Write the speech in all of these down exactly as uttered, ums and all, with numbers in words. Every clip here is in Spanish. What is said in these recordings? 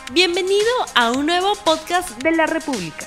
Bienvenido a un nuevo podcast de La República.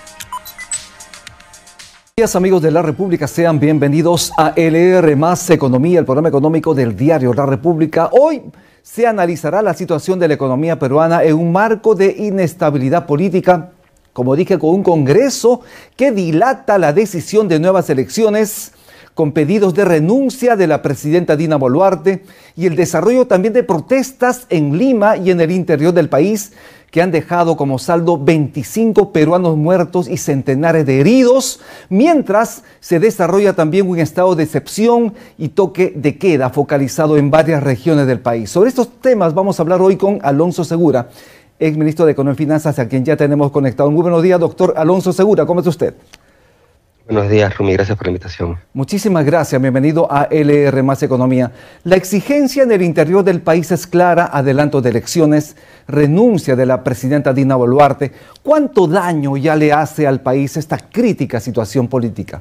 Buenos días, amigos de La República, sean bienvenidos a L R más Economía, el programa económico del diario La República. Hoy se analizará la situación de la economía peruana en un marco de inestabilidad política, como dije, con un Congreso que dilata la decisión de nuevas elecciones, con pedidos de renuncia de la presidenta Dina Boluarte y el desarrollo también de protestas en Lima y en el interior del país, que han dejado como saldo veinticinco peruanos muertos y centenares de heridos, mientras se desarrolla también un estado de excepción y toque de queda focalizado en varias regiones del país. Sobre estos temas vamos a hablar hoy con Alonso Segura, ex ministro de Economía y Finanzas, a quien ya tenemos conectado. Muy buenos días, doctor Alonso Segura, ¿cómo está usted? Buenos días, Rumi, gracias por la invitación. Muchísimas gracias, bienvenido a L R más Economía. La exigencia en el interior del país es clara: adelanto de elecciones, renuncia de la presidenta Dina Boluarte. ¿Cuánto daño ya le hace al país esta crítica situación política?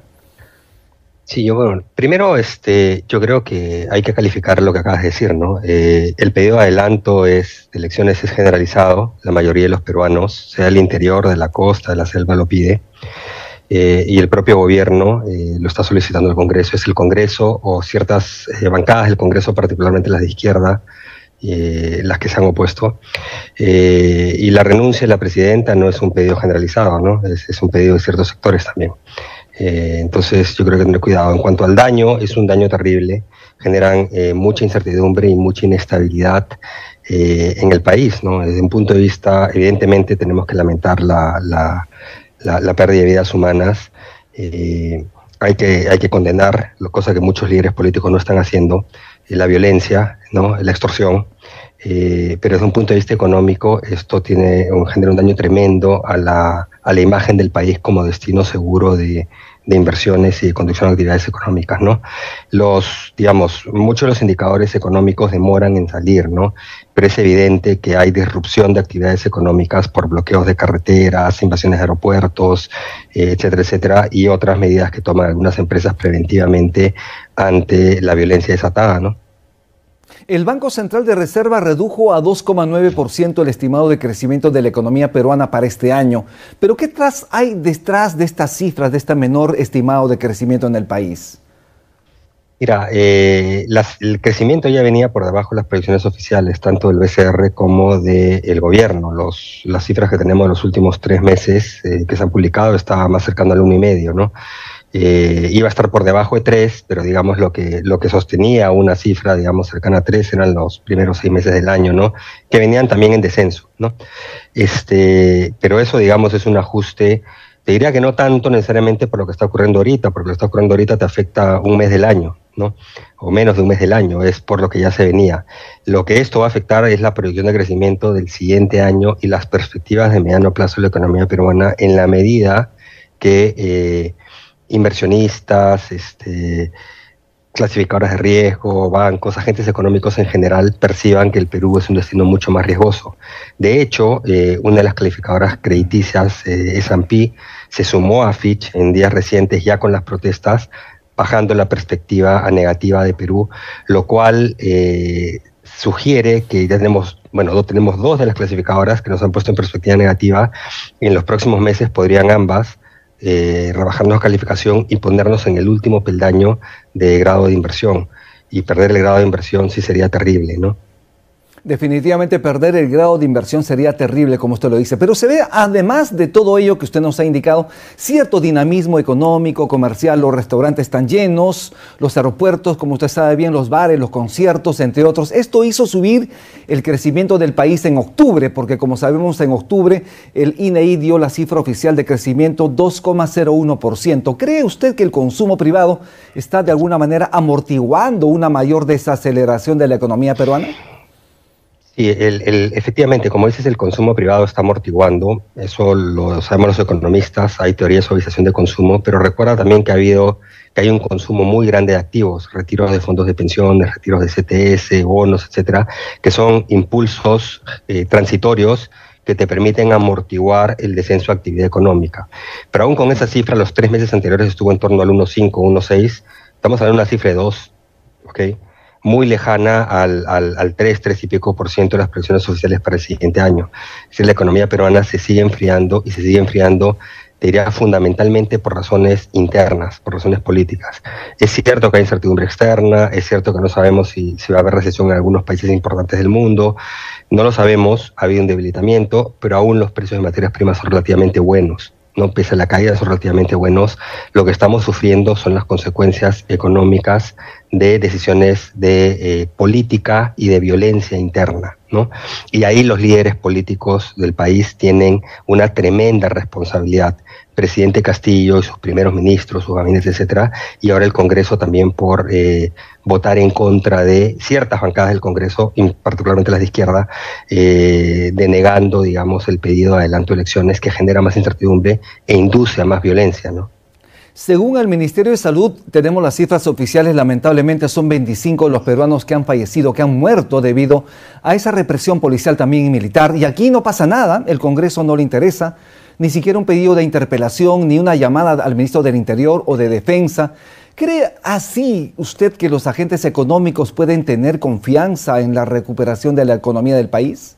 Sí, yo, bueno, primero este, yo creo que hay que calificar lo que acabas de decir, ¿no? Eh, el pedido de adelanto es, de elecciones es generalizado, la mayoría de los peruanos, sea el interior, de la costa, de la selva, lo pide. Eh, y el propio gobierno eh, lo está solicitando al Congreso. Es el Congreso o ciertas eh, bancadas del Congreso, particularmente las de izquierda, eh, las que se han opuesto. Eh, y la renuncia de la presidenta no es un pedido generalizado, ¿no? Es, es un pedido de ciertos sectores también. Eh, entonces yo creo que tener cuidado. En cuanto al daño, es un daño terrible. Generan eh, mucha incertidumbre y mucha inestabilidad eh, en el país, ¿no? Desde un punto de vista, evidentemente tenemos que lamentar la... la La, la pérdida de vidas humanas. Eh, hay que, hay que condenar, cosa que muchos líderes políticos no están haciendo, eh, la violencia, ¿no? La extorsión, eh, pero desde un punto de vista económico esto tiene un, genera un daño tremendo a la, a la imagen del país como destino seguro de, de inversiones y de conducción de actividades económicas, ¿no? Los, digamos, muchos de los indicadores económicos demoran en salir, ¿no? Pero es evidente que hay disrupción de actividades económicas por bloqueos de carreteras, invasiones de aeropuertos, eh, etcétera, etcétera, y otras medidas que toman algunas empresas preventivamente ante la violencia desatada, ¿no? El Banco Central de Reserva redujo a dos coma nueve por ciento el estimado de crecimiento de la economía peruana para este año. ¿Pero qué tras hay detrás de estas cifras, de este menor estimado de crecimiento en el país? Mira, eh, las, el crecimiento ya venía por debajo de las proyecciones oficiales, tanto del B C R como del gobierno. Los, las cifras que tenemos de los últimos tres meses eh, que se han publicado estaban más cercano al uno y medio, ¿no? Eh, iba a estar por debajo de tres, pero digamos lo que, lo que sostenía una cifra, digamos, cercana a tres eran los primeros seis meses del año, ¿no? Que venían también en descenso, ¿no? Este, pero eso, digamos, es un ajuste. Te diría que no tanto necesariamente por lo que está ocurriendo ahorita, porque lo que está ocurriendo ahorita te afecta un mes del año, ¿no? O menos de un mes del año, es por lo que ya se venía. Lo que esto va a afectar es la proyección de crecimiento del siguiente año y las perspectivas de mediano plazo de la economía peruana, en la medida que eh, inversionistas, este, clasificadoras de riesgo, bancos, agentes económicos en general perciban que el Perú es un destino mucho más riesgoso. De hecho, eh, una de las calificadoras crediticias, eh, S and P, se sumó a Fitch en días recientes ya con las protestas, bajando la perspectiva a negativa de Perú, lo cual eh, sugiere que ya tenemos, bueno, tenemos dos de las clasificadoras que nos han puesto en perspectiva negativa, y en los próximos meses podrían ambas Eh, rebajarnos calificación y ponernos en el último peldaño de grado de inversión. Y perder el grado de inversión sí sería terrible, ¿no? Definitivamente perder el grado de inversión sería terrible, como usted lo dice, pero se ve, además de todo ello que usted nos ha indicado, cierto dinamismo económico, comercial. Los restaurantes están llenos, los aeropuertos, como usted sabe bien, los bares, los conciertos, entre otros. Esto hizo subir el crecimiento del país en octubre, porque como sabemos, en octubre el I N E I dio la cifra oficial de crecimiento dos coma cero uno por ciento. ¿Cree usted que el consumo privado está de alguna manera amortiguando una mayor desaceleración de la economía peruana? Sí, el, el, efectivamente, como dices, el consumo privado está amortiguando, eso lo sabemos los economistas, hay teoría de suavización de consumo, pero recuerda también que ha habido, que hay un consumo muy grande de activos, retiros de fondos de pensiones, retiros de C T S, bonos, etcétera, que son impulsos eh, transitorios que te permiten amortiguar el descenso de actividad económica. Pero aún con esa cifra, los tres meses anteriores estuvo en torno al uno coma cinco, uno coma seis, estamos hablando de una cifra de dos, ¿ok? muy lejana al, al, al tres, tres y pico por ciento de las previsiones oficiales para el siguiente año. Es decir, la economía peruana se sigue enfriando y se sigue enfriando, te diría, fundamentalmente por razones internas, por razones políticas. Es cierto que hay incertidumbre externa, es cierto que no sabemos si, si va a haber recesión en algunos países importantes del mundo, no lo sabemos, ha habido un debilitamiento, pero aún los precios de materias primas son relativamente buenos. No, pese a la caída, son relativamente buenos. Lo que estamos sufriendo son las consecuencias económicas de decisiones de eh, política y de violencia interna, ¿no? Y ahí los líderes políticos del país tienen una tremenda responsabilidad. Presidente Castillo y sus primeros ministros, sus gabinetes, etcétera, y ahora el Congreso también por eh, votar en contra de ciertas bancadas del Congreso, particularmente las de izquierda, eh, denegando, digamos, el pedido de adelanto de elecciones que genera más incertidumbre e induce a más violencia, ¿no? Según el Ministerio de Salud, tenemos las cifras oficiales, lamentablemente son veinticinco los peruanos que han fallecido, que han muerto debido a esa represión policial también y militar. Y aquí no pasa nada, el Congreso no le interesa, ni siquiera un pedido de interpelación, ni una llamada al ministro del Interior o de Defensa. ¿Cree así usted que los agentes económicos pueden tener confianza en la recuperación de la economía del país?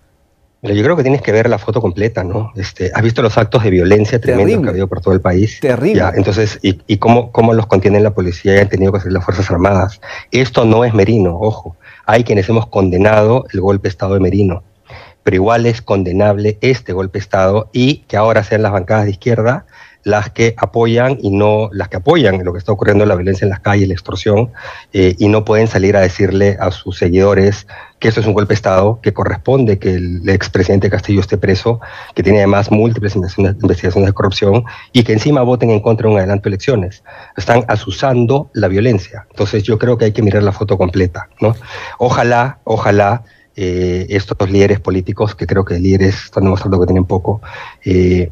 Yo creo que tienes que ver la foto completa, ¿no? Este, ¿has visto los actos de violencia tremendos Terrible. que ha habido por todo el país? Terrible. Ya, entonces, ¿y, y cómo, cómo los contiene la policía y han tenido que hacer las Fuerzas Armadas? Esto no es Merino, ojo. Hay quienes hemos condenado el golpe de Estado de Merino, pero igual es condenable este golpe de Estado y que ahora sean las bancadas de izquierda las que apoyan y no las que apoyan lo que está ocurriendo, la violencia en las calles, la extorsión, eh, y no pueden salir a decirle a sus seguidores que esto es un golpe de Estado, que corresponde que el expresidente Castillo esté preso, que tiene además múltiples investigaciones de corrupción y que encima voten en contra de un adelanto de elecciones. Están asusando la violencia. Entonces yo creo que hay que mirar la foto completa, ¿no? Ojalá, ojalá eh, estos líderes políticos, que creo que líderes están demostrando que tienen poco, eh,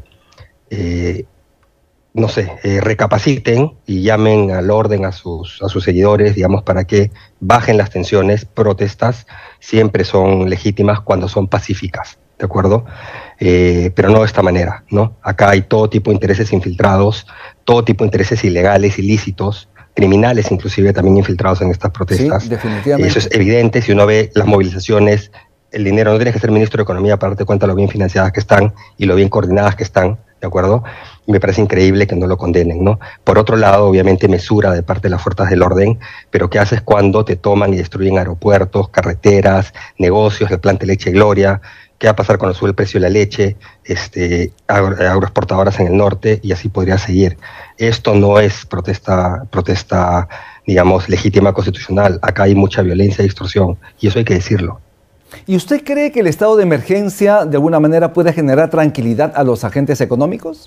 eh, no sé, eh, recapaciten y llamen al orden a sus, a sus seguidores, digamos, para que bajen las tensiones. Protestas siempre son legítimas cuando son pacíficas, ¿de acuerdo? Eh, pero no de esta manera, ¿no? Acá hay todo tipo de intereses infiltrados, todo tipo de intereses ilegales, ilícitos, criminales inclusive también infiltrados en estas protestas. Sí, definitivamente. Eso es evidente si uno ve las movilizaciones. El dinero, no tienes que ser ministro de Economía para darte cuenta de lo bien financiadas que están y lo bien coordinadas que están, ¿de acuerdo? Y me parece increíble que no lo condenen, ¿no? Por otro lado, obviamente, mesura de parte de las fuerzas del orden, pero ¿qué haces cuando te toman y destruyen aeropuertos, carreteras, negocios, la planta de leche Gloria? ¿Qué va a pasar cuando sube el precio de la leche? Este, agro, agroexportadoras en el norte, y así podría seguir. Esto no es protesta, protesta, digamos, legítima constitucional. Acá hay mucha violencia y extorsión, y eso hay que decirlo. ¿Y usted cree que el estado de emergencia de alguna manera puede generar tranquilidad a los agentes económicos?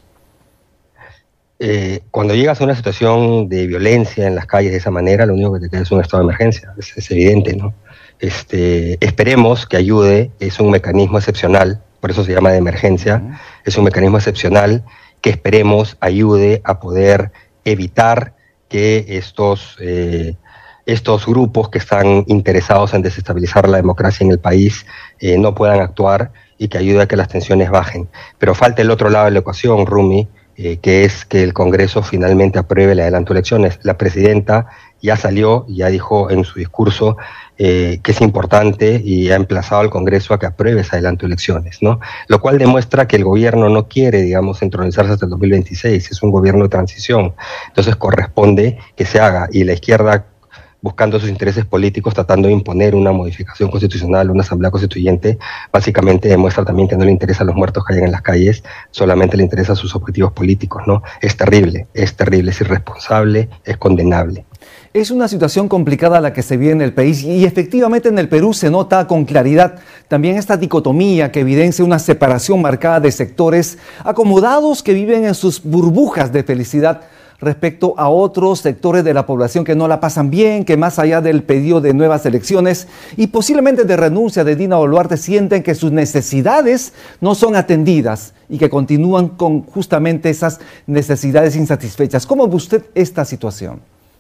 Eh, cuando llegas a una situación de violencia en las calles de esa manera, lo único que te queda es un estado de emergencia, es, es evidente, ¿no? Este, esperemos que ayude, es un mecanismo excepcional, por eso se llama de emergencia, uh-huh. Es un mecanismo excepcional que esperemos ayude a poder evitar que estos... Eh, estos grupos que están interesados en desestabilizar la democracia en el país eh, no puedan actuar y que ayude a que las tensiones bajen. Pero falta el otro lado de la ecuación, Rumi, eh, que es que el Congreso finalmente apruebe el adelanto de elecciones. La presidenta ya salió y ya dijo en su discurso eh, que es importante y ha emplazado al Congreso a que apruebe ese adelanto de elecciones, ¿no? Lo cual demuestra que el gobierno no quiere, digamos, entronizarse hasta el dos mil veintiséis, es un gobierno de transición. Entonces corresponde que se haga, y la izquierda, buscando sus intereses políticos, tratando de imponer una modificación constitucional, una asamblea constituyente, básicamente demuestra también que no le interesa a los muertos que hayan en las calles, solamente le interesa a sus objetivos políticos, ¿no? Es terrible, es terrible, es irresponsable, es condenable. Es una situación complicada la que se vive en el país y efectivamente en el Perú se nota con claridad también esta dicotomía que evidencia una separación marcada de sectores acomodados que viven en sus burbujas de felicidad respecto a otros sectores de la población que no la pasan bien, que más allá del pedido de nuevas elecciones y posiblemente de renuncia de Dina Boluarte sienten que sus necesidades no son atendidas y que continúan con justamente esas necesidades insatisfechas. ¿Cómo ve usted esta situación?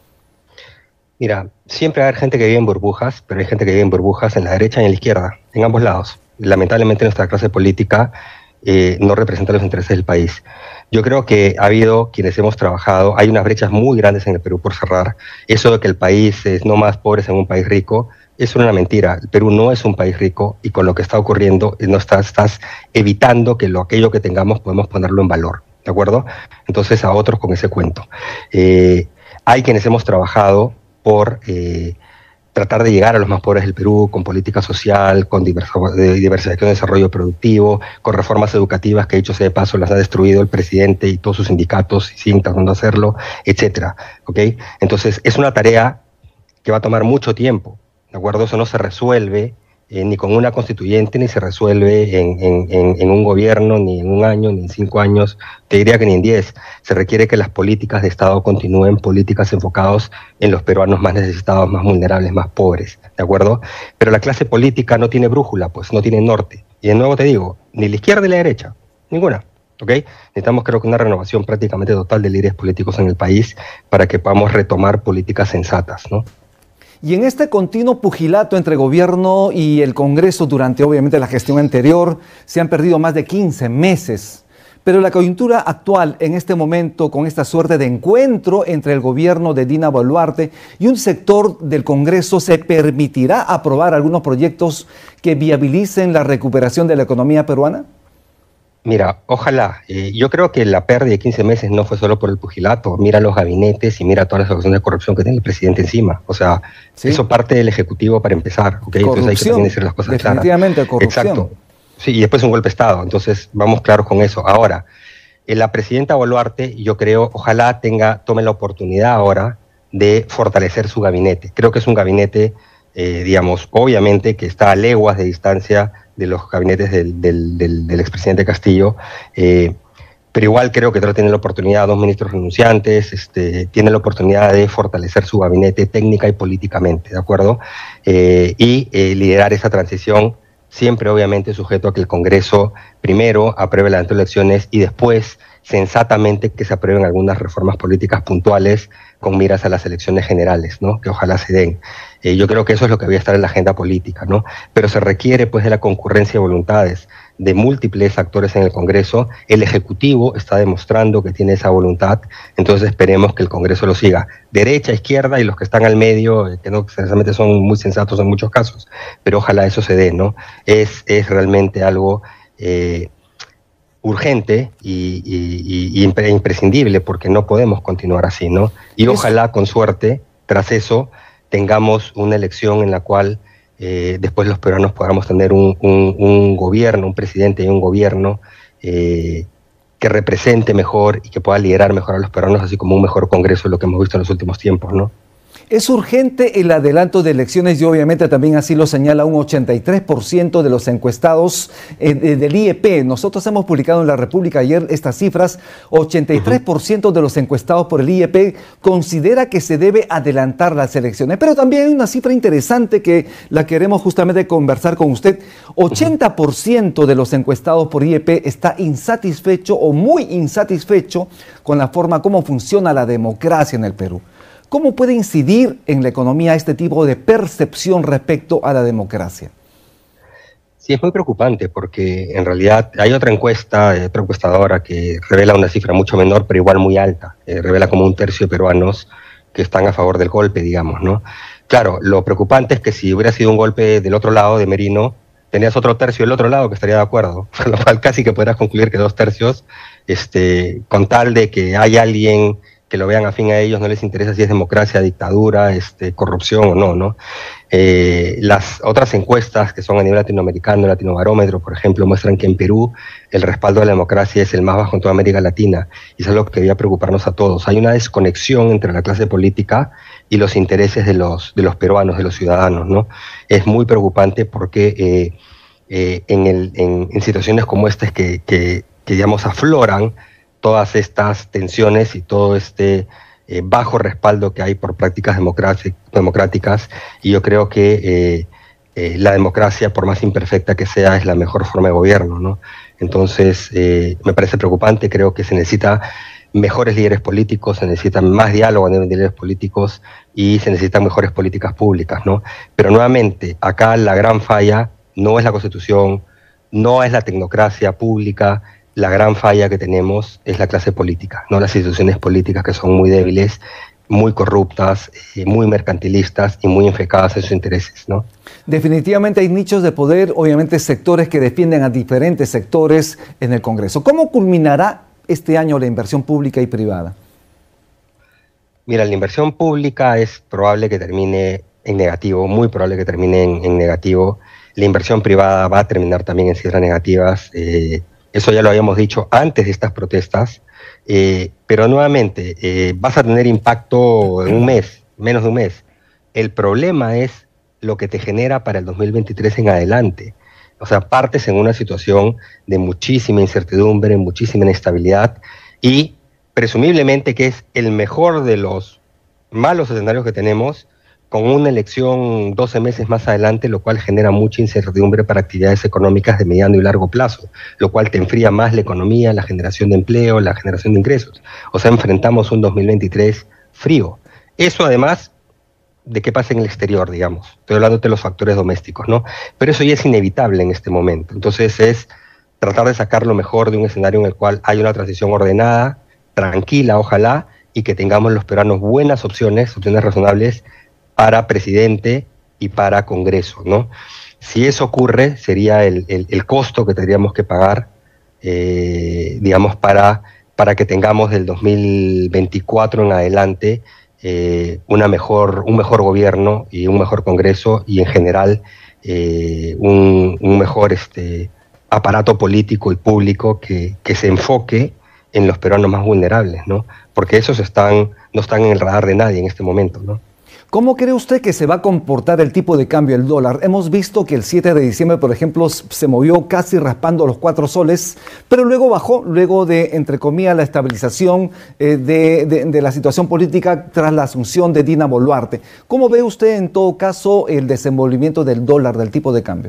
Mira, siempre va a haber gente que vive en burbujas, pero hay gente que vive en burbujas en la derecha y en la izquierda, en ambos lados. Lamentablemente nuestra clase política eh, no representa los intereses del país. Yo creo que ha habido quienes hemos trabajado, hay unas brechas muy grandes en el Perú por cerrar. Eso de que el país es no más pobre en un país rico, es una mentira. El Perú no es un país rico y con lo que está ocurriendo no estás, estás evitando que lo, aquello que tengamos podemos ponerlo en valor, ¿de acuerdo? Entonces a otros con ese cuento. Eh, hay quienes hemos trabajado por eh, tratar de llegar a los más pobres del Perú con política social, con diversificación de desarrollo productivo, con reformas educativas que, dicho sea de paso, las ha destruido el presidente y todos sus sindicatos y siguen tratando de hacerlo, etcétera. ¿Okay? Entonces, es una tarea que va a tomar mucho tiempo, ¿de acuerdo? Eso no se resuelve eh, ni con una constituyente, ni se resuelve en, en, en, en un gobierno, ni en un año, ni en cinco años, te diría que ni en diez. Se requiere que las políticas de Estado continúen, políticas enfocadas en los peruanos más necesitados, más vulnerables, más pobres, ¿de acuerdo? Pero la clase política no tiene brújula, pues no tiene norte. Y de nuevo te digo, ni la izquierda ni la derecha, ninguna. ¿Ok? Necesitamos, creo que, una renovación prácticamente total de líderes políticos en el país para que podamos retomar políticas sensatas, ¿no? Y en este continuo pugilato entre gobierno y el Congreso durante, obviamente, la gestión anterior, se han perdido más de quince meses. Pero la coyuntura actual, en este momento, con esta suerte de encuentro entre el gobierno de Dina Boluarte y un sector del Congreso, ¿se permitirá aprobar algunos proyectos que viabilicen la recuperación de la economía peruana? Mira, ojalá. Eh, yo creo que la pérdida de quince meses no fue solo por el pugilato. Mira los gabinetes y mira todas las acusaciones de corrupción que tiene el presidente encima. O sea, sí. Eso parte del Ejecutivo para empezar. ¿Okay? Entonces hay que también decir las cosas definitivamente claras. Corrupción. Exacto. Sí, y después un golpe de Estado. Entonces vamos claros con eso. Ahora, eh, la presidenta Boluarte, yo creo, ojalá tenga, tome la oportunidad ahora de fortalecer su gabinete. Creo que es un gabinete, eh, digamos, obviamente que está a leguas de distancia de los gabinetes del, del, del, del expresidente Castillo, eh, pero igual creo que tiene la oportunidad, dos ministros renunciantes, este, tiene la oportunidad de fortalecer su gabinete técnica y políticamente, ¿de acuerdo? Eh, y eh, liderar esa transición, siempre obviamente sujeto a que el Congreso primero apruebe las elecciones y después sensatamente que se aprueben algunas reformas políticas puntuales con miras a las elecciones generales, ¿no? Que ojalá se den. Eh, yo creo que eso es lo que debe estar en la agenda política, ¿no? Pero se requiere, pues, de la concurrencia de voluntades de múltiples actores en el Congreso. El Ejecutivo está demostrando que tiene esa voluntad, entonces esperemos que el Congreso lo siga. Derecha, izquierda y los que están al medio, eh, que no necesariamente son muy sensatos en muchos casos, pero ojalá eso se dé, ¿no? Es, es realmente algo Eh, urgente y, y, y imprescindible, porque no podemos continuar así, ¿no? Y ojalá, con suerte, tras eso, tengamos una elección en la cual eh, después los peruanos podamos tener un, un, un gobierno, un presidente y un gobierno eh, que represente mejor y que pueda liderar mejor a los peruanos, así como un mejor Congreso de lo que hemos visto en los últimos tiempos, ¿no? Es urgente el adelanto de elecciones y obviamente también así lo señala un ochenta y tres por ciento de los encuestados eh, del I E P. Nosotros hemos publicado en La República ayer estas cifras. ochenta y tres por ciento de los encuestados por el I E P considera que se debe adelantar las elecciones. Pero también hay una cifra interesante que la queremos justamente conversar con usted. ochenta por ciento de los encuestados por I E P está insatisfecho o muy insatisfecho con la forma como funciona la democracia en el Perú. ¿Cómo puede incidir en la economía este tipo de percepción respecto a la democracia? Sí, es muy preocupante porque en realidad hay otra encuesta, otra encuestadora que revela una cifra mucho menor, pero igual muy alta. Eh, revela como un tercio de peruanos que están a favor del golpe, digamos, ¿no? Claro, lo preocupante es que si hubiera sido un golpe del otro lado, de Merino, tenías otro tercio del otro lado que estaría de acuerdo, con lo cual casi que podrás concluir que dos tercios, este, con tal de que hay alguien que lo vean afín a ellos, no les interesa si es democracia, dictadura, este, corrupción o no, ¿no? Eh, las otras encuestas que son a nivel latinoamericano, Latinobarómetro, por ejemplo, muestran que en Perú el respaldo a la democracia es el más bajo en toda América Latina, y eso es lo que debía preocuparnos a todos. Hay una desconexión entre la clase política y los intereses de los, de los peruanos, de los ciudadanos, ¿no? Es muy preocupante porque eh, eh, en, el, en, en situaciones como estas que, que, que, digamos, afloran todas estas tensiones y todo este eh, bajo respaldo que hay por prácticas democráticas, y yo creo que eh, eh, la democracia, por más imperfecta que sea, es la mejor forma de gobierno, ¿no? Entonces, eh, me parece preocupante. Creo que se necesita mejores líderes políticos, se necesita más diálogo a nivel de líderes políticos y se necesitan mejores políticas públicas, ¿no? Pero nuevamente, acá la gran falla no es la Constitución, no es la tecnocracia pública, la gran falla que tenemos es la clase política, no las instituciones políticas que son muy débiles, muy corruptas, eh, muy mercantilistas y muy enfocadas en sus intereses, ¿no? Definitivamente hay nichos de poder, obviamente sectores que defienden a diferentes sectores en el Congreso. ¿Cómo culminará este año la inversión pública y privada? Mira, la inversión pública es probable que termine en negativo, muy probable que termine en, en negativo. La inversión privada va a terminar también en cifras negativas. Eh, eso ya lo habíamos dicho antes de estas protestas. Eh, pero nuevamente, eh, vas a tener impacto en un mes, menos de un mes. El problema es lo que te genera para el dos mil veintitrés en adelante. O sea, partes en una situación de muchísima incertidumbre, muchísima inestabilidad y presumiblemente que es el mejor de los malos escenarios que tenemos, con una elección doce meses más adelante, lo cual genera mucha incertidumbre para actividades económicas de mediano y largo plazo, lo cual te enfría más la economía, la generación de empleo, la generación de ingresos. O sea, enfrentamos un dos mil veintitrés frío. Eso además de qué pasa en el exterior, digamos. Estoy hablando de los factores domésticos, ¿no? Pero eso ya es inevitable en este momento. Entonces es tratar de sacar lo mejor de un escenario en el cual hay una transición ordenada, tranquila, ojalá, y que tengamos los peruanos buenas opciones, opciones razonables, para presidente y para Congreso, ¿no? Si eso ocurre, sería el, el, el costo que tendríamos que pagar, eh, digamos, para, para que tengamos del dos mil veinticuatro en adelante eh, una mejor, un mejor gobierno y un mejor Congreso y en general eh, un, un mejor este, aparato político y público que, que se enfoque en los peruanos más vulnerables, ¿no? Porque esos están, no están en el radar de nadie en este momento, ¿no? ¿Cómo cree usted que se va a comportar el tipo de cambio del dólar? Hemos visto que el siete de diciembre, por ejemplo, se movió casi raspando los cuatro soles, pero luego bajó, luego de, entre comillas, la estabilización eh, de, de, de la situación política tras la asunción de Dina Boluarte. ¿Cómo ve usted, en todo caso, el desenvolvimiento del dólar, del tipo de cambio?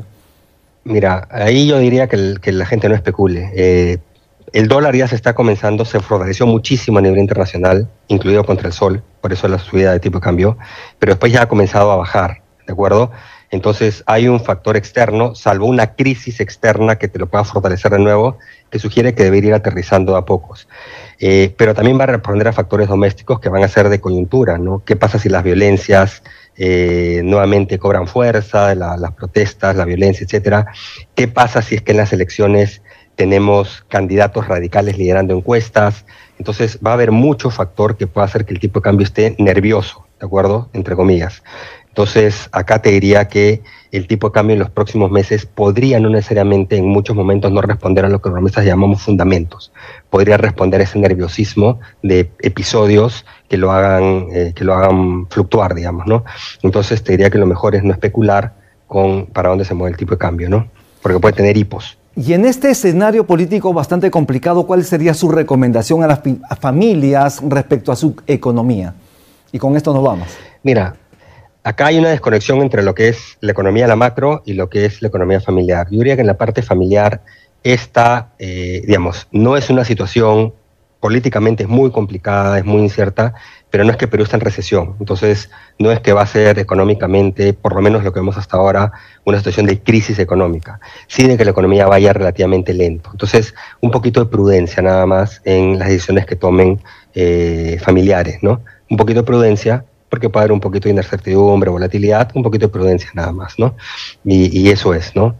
Mira, ahí yo diría que, el, que la gente no especule. Eh, El dólar ya se está comenzando, se fortaleció muchísimo a nivel internacional, incluido contra el sol, por eso la subida de tipo de cambio, pero después ya ha comenzado a bajar, ¿de acuerdo? Entonces hay un factor externo, salvo una crisis externa que te lo pueda fortalecer de nuevo, que sugiere que debería ir aterrizando a pocos. Eh, pero también va a responder a factores domésticos que van a ser de coyuntura, ¿no? ¿Qué pasa si las violencias eh, nuevamente cobran fuerza, la, las protestas, la violencia, etcétera? ¿Qué pasa si es que en las elecciones tenemos candidatos radicales liderando encuestas? Entonces va a haber mucho factor que pueda hacer que el tipo de cambio esté nervioso, ¿de acuerdo? Entre comillas. Entonces acá te diría que el tipo de cambio en los próximos meses podría no necesariamente en muchos momentos no responder a lo que los economistas llamamos fundamentos. Podría responder a ese nerviosismo de episodios que lo hagan, eh, que lo hagan fluctuar, digamos, ¿no? Entonces te diría que lo mejor es no especular con para dónde se mueve el tipo de cambio, ¿no? Porque puede tener hipos. Y en este escenario político bastante complicado, ¿cuál sería su recomendación a las a familias respecto a su economía? Y con esto nos vamos. Mira, acá hay una desconexión entre lo que es la economía la macro y lo que es la economía familiar. Yo diría que en la parte familiar esta, eh, digamos, no es una situación políticamente es muy complicada, es muy incierta, pero no es que Perú está en recesión. Entonces, no es que va a ser económicamente, por lo menos lo que vemos hasta ahora, una situación de crisis económica, sí de que la economía vaya relativamente lento. Entonces, un poquito de prudencia nada más en las decisiones que tomen eh, familiares, ¿no? Un poquito de prudencia, porque puede haber un poquito de incertidumbre, volatilidad, un poquito de prudencia nada más, ¿no? Y, y eso es, ¿no?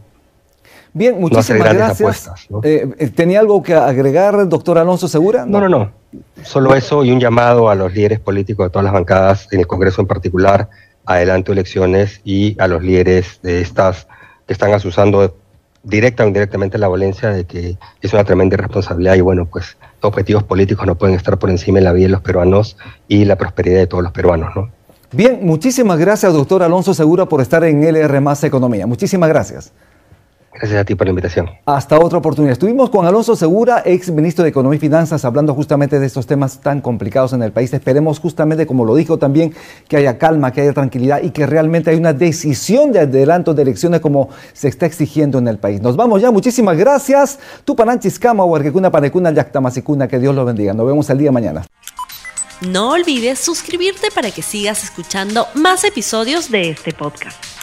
Bien, muchísimas no gracias. Apuestas, ¿no? Eh, ¿Tenía algo que agregar, doctor Alonso Segura? No, no, no. Solo eso y un llamado a los líderes políticos de todas las bancadas, en el Congreso en particular, adelanto elecciones, y a los líderes de estas que están asusando directa o indirectamente la violencia, de que es una tremenda irresponsabilidad y bueno, pues los objetivos políticos no pueden estar por encima de la vida de los peruanos y la prosperidad de todos los peruanos, ¿no? Bien, muchísimas gracias, doctor Alonso Segura, por estar en L R más Economía. Muchísimas gracias. Gracias a ti por la invitación. Hasta otra oportunidad. Estuvimos con Alonso Segura, ex ministro de Economía y Finanzas, hablando justamente de estos temas tan complicados en el país. Esperemos justamente, como lo dijo también, que haya calma, que haya tranquilidad y que realmente haya una decisión de adelanto de elecciones como se está exigiendo en el país. Nos vamos ya. Muchísimas gracias. Tupananchiskama, Huarquecuna, Panecuna, Yactamasicuna. Que Dios los bendiga. Nos vemos el día de mañana. No olvides suscribirte para que sigas escuchando más episodios de este podcast.